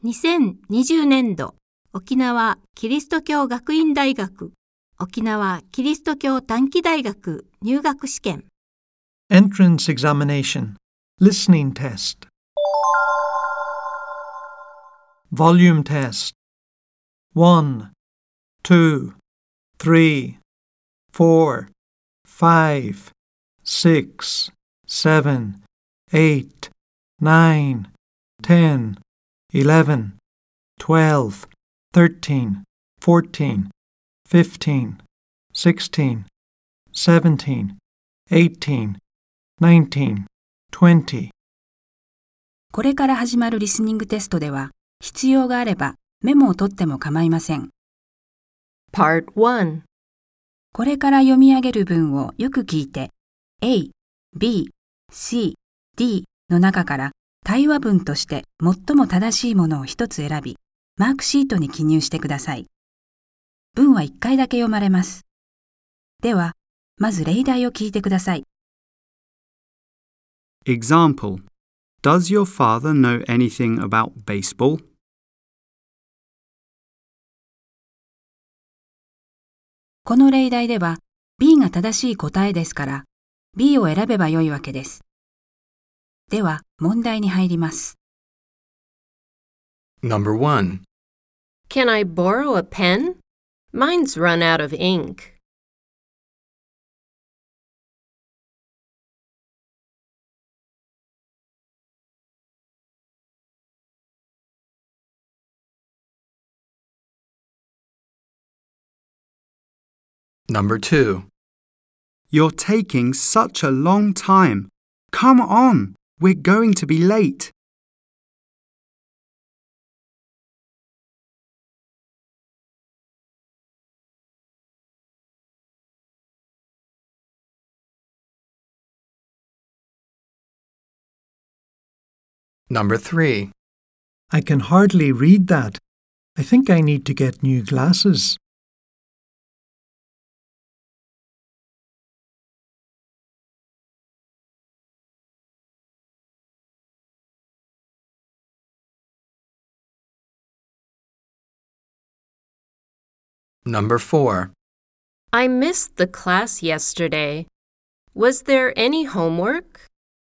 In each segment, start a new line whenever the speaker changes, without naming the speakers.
2020年度沖縄キリスト教学院大学沖縄キリスト教短期大学入学試験
Entrance examination. Listening test. Volume test. 1, 2, 3, 4, 5, 6, 7, 8, 9, 10, 11, 12, 13, 14, 15, 16, 17, 18, 19, 20.
これから始まるリスニングテストでは、必要があればメモを取っても構いません。
Part 1.
これから読み上げる文をよく聞いて、A、B、C、D の中から対話文として最も正しいものを一つ選び、マークシートに記入してください。文は1回だけ読まれます。では、まず例題を聞いてください。
Example. Does your father know anything about baseball?
この例題では B が正しい答えですから B を選べばよいわけです。では問題に入ります。
Number 1.
Can I borrow a pen? Mine's run out of ink.
Number 2.
You're taking such a long time. Come on, we're going to be late.
Number 3.
I can hardly read that. I think I need to get new glasses.
Number 4.
I missed the class yesterday. Was there any homework?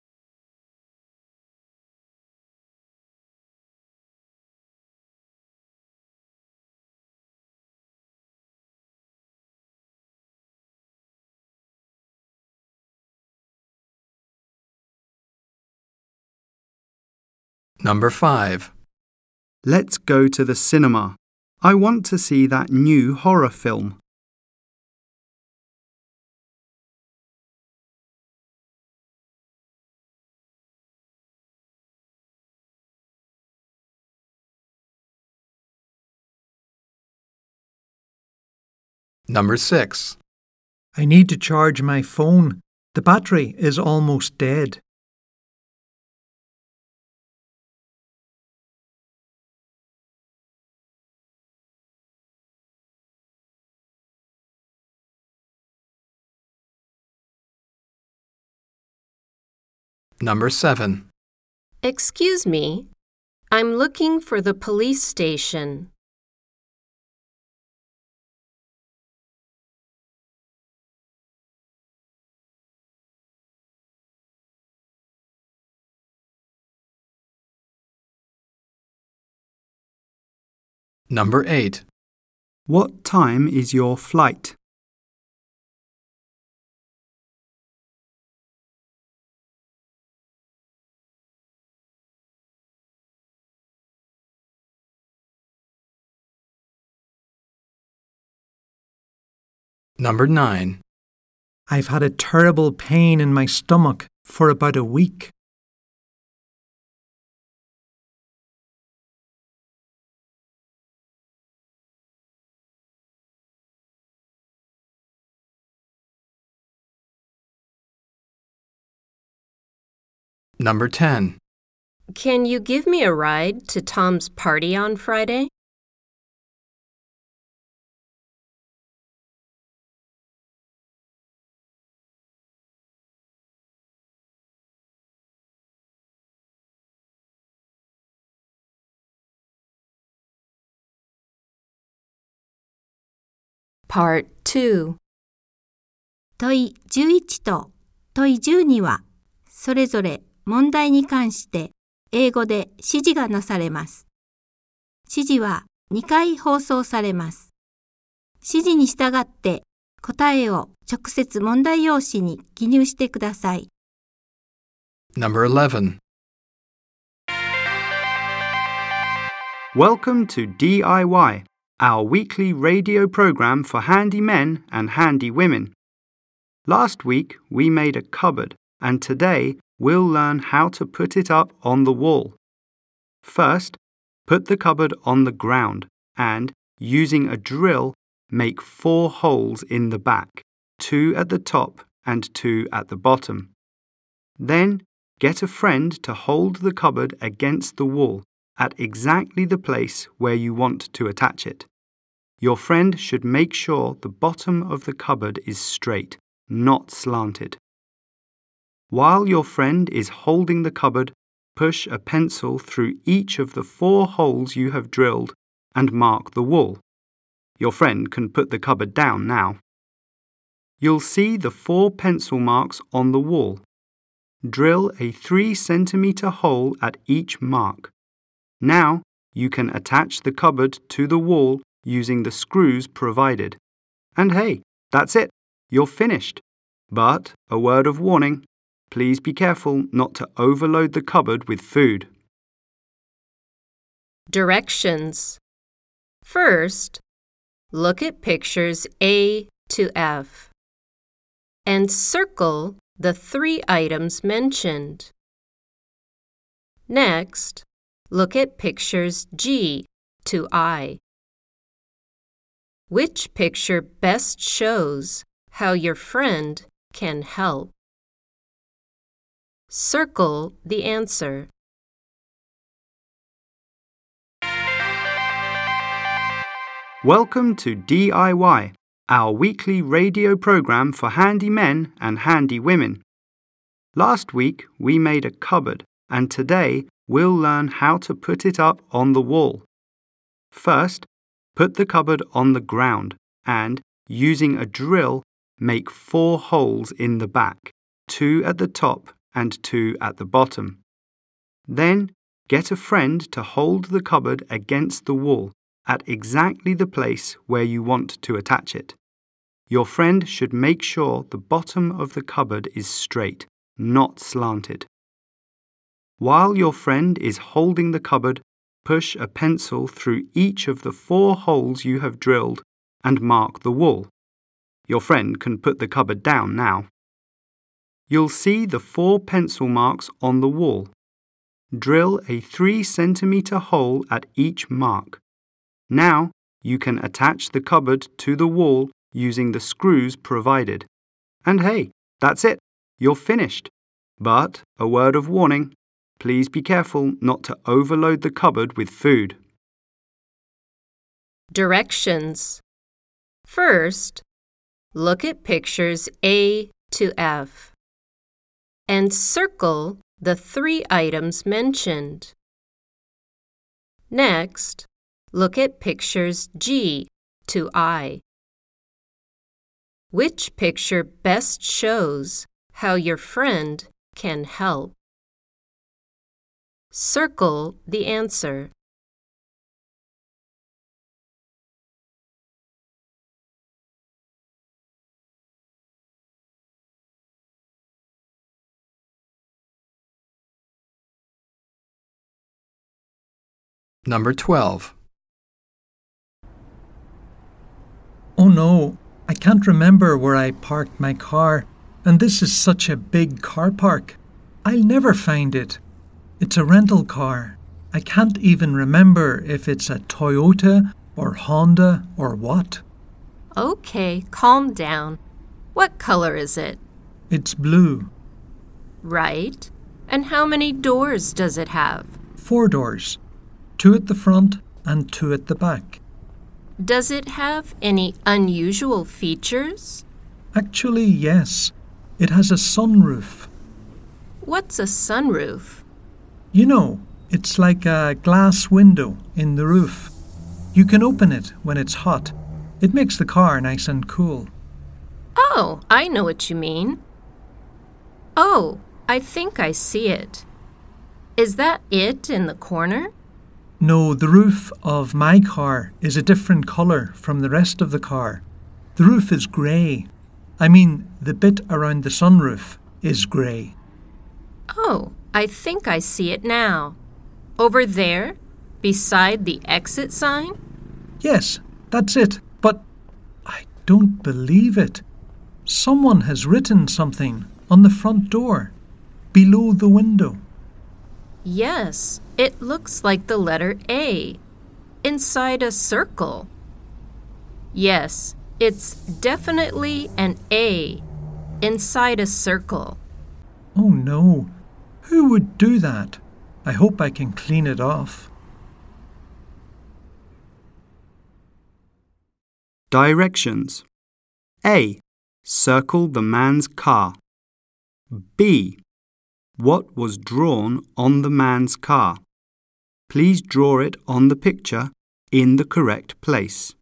Number 5.
Let's go to the cinema. I want to see that new horror film.
Number 6.
I need to charge my phone. The battery is almost dead.
Number 7.
Excuse me. I'm looking for the police station.
Number 8.
What time is your flight?
Number 9.
I've had a terrible pain in my stomach for about a week.
Number 10.
Can you give me a ride to Tom's party on Friday? Part 2.
問い11と問い12は、それぞれ問題に関して英語で指示がなされます。指示は2回放送されます。指示に従って答えを直接問題用紙に記入してください。
Number 11.
Welcome to DIY, our weekly radio program for handy men and handy women. Last week we made a cupboard, and today we'll learn how to put it up on the wall. First, put the cupboard on the ground and, using a drill, make 4 holes in the back, 2 at the top and 2 at the bottom. Then, get a friend to hold the cupboard against the wall at exactly the place where you want to attach it. Your friend should make sure the bottom of the cupboard is straight, not slanted. While your friend is holding the cupboard, push a pencil through each of the 4 holes you have drilled and mark the wall. Your friend can put the cupboard down now. You'll see the 4 pencil marks on the wall. Drill a 3 centimeter hole at each mark. Now you can attach the cupboard to the wall using the screws provided. And hey, that's it. You're finished. But, a word of warning, please be careful not to overload the cupboard with food.
Directions. First, look at pictures A to F and circle the 3 items mentioned. Next, look at pictures G to I. Which picture best shows how your friend can help? Circle the answer.
Welcome to DIY, our weekly radio program for handy men and handy women. Last week we made a cupboard, and today we'll learn how to put it up on the wall. First, put the cupboard on the ground and, using a drill, make 4 holes in the back, 2 at the top and 2 at the bottom. Then, get a friend to hold the cupboard against the wall at exactly the place where you want to attach it. Your friend should make sure the bottom of the cupboard is straight, not slanted. While your friend is holding the cupboard, push a pencil through each of the 4 holes you have drilled and mark the wall. Your friend can put the cupboard down now. You'll see the 4 pencil marks on the wall. Drill a 3 centimeter hole at each mark. Now you can attach the cupboard to the wall using the screws provided. And hey, that's it. You're finished. But, a word of warning, please be careful not to overload the cupboard with food.
Directions. First, look at pictures A to F and circle the 3 items mentioned. Next, look at pictures G to I. Which picture best shows how your friend can help? Circle the answer.
Number 12.
Oh no, I can't remember where I parked my car, and this is such a big car park. I'll never find it. It's a rental car. I can't even remember if it's a Toyota or Honda or what.
Okay, calm down. What color is it?
It's blue.
Right. And how many doors does it have?
4 doors. 2 at the front and 2 at the back.
Does it have any unusual features?
Actually, yes. It has a sunroof.
What's a sunroof?
You know, it's like a glass window in the roof. You can open it when it's hot. It makes the car nice and cool.
Oh, I know what you mean. Oh, I think I see it. Is that it in the corner?
No, the roof of my car is a different colour from the rest of the car. The roof is grey. I mean, the bit around the sunroof is grey.
Oh, I think I see it now. Over there, beside the exit sign?
Yes, that's it. But I don't believe it. Someone has written something on the front door, below the window.
Yes, it looks like the letter A, inside a circle. Yes, it's definitely an A, inside a circle.
Oh no, who would do that? I hope I can clean it off.
Directions. A. Circle the man's car. B. What was drawn on the man's car? Please draw it on the picture in the correct place.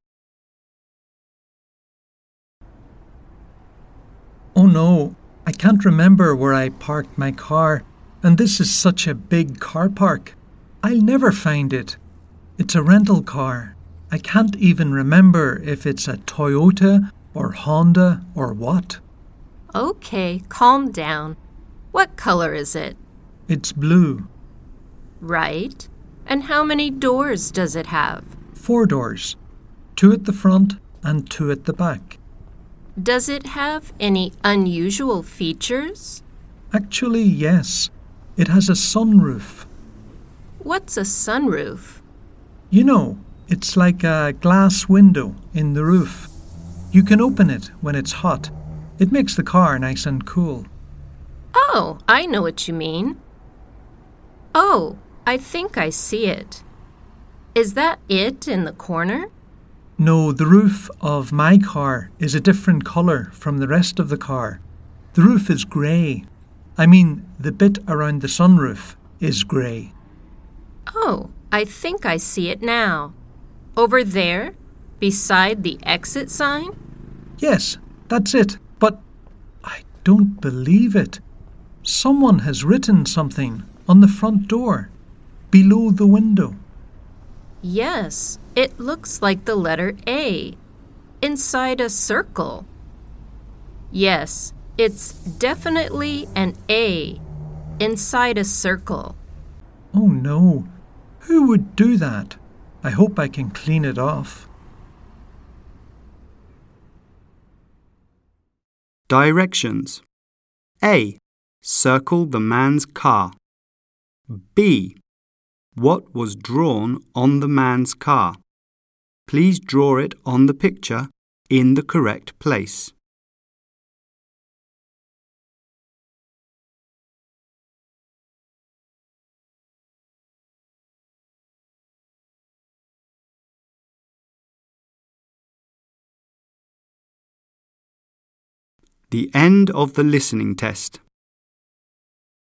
Oh no, I can't remember where I parked my car, and this is such a big car park. I'll never find it. It's a rental car. I can't even remember if it's a Toyota or Honda or what.
Okay, calm down. What color is it?
It's blue.
Right. And how many doors does it have?
4 doors. 2 at the front and 2 at the back.
Does it have any unusual features?
Actually, yes. It has a sunroof.
What's a sunroof?
You know, it's like a glass window in the roof. You can open it when it's hot. It makes the car nice and cool.
Oh, I know what you mean. Oh, I think I see it. Is that it in the corner?
No, the roof of my car is a different colour from the rest of the car. The roof is grey. I mean, the bit around the sunroof is grey.
Oh, I think I see it now. Over there, beside the exit sign?
Yes, that's it. But I don't believe it. Someone has written something on the front door, below the window.
Yes, it looks like the letter A, inside a circle. Yes, it's definitely an A, inside a circle.
Oh no, who would do that? I hope I can clean it off.
Directions. A. Circle the man's car. B. What was drawn on the man's car? Please draw it on the picture in the correct place. The end of the listening test.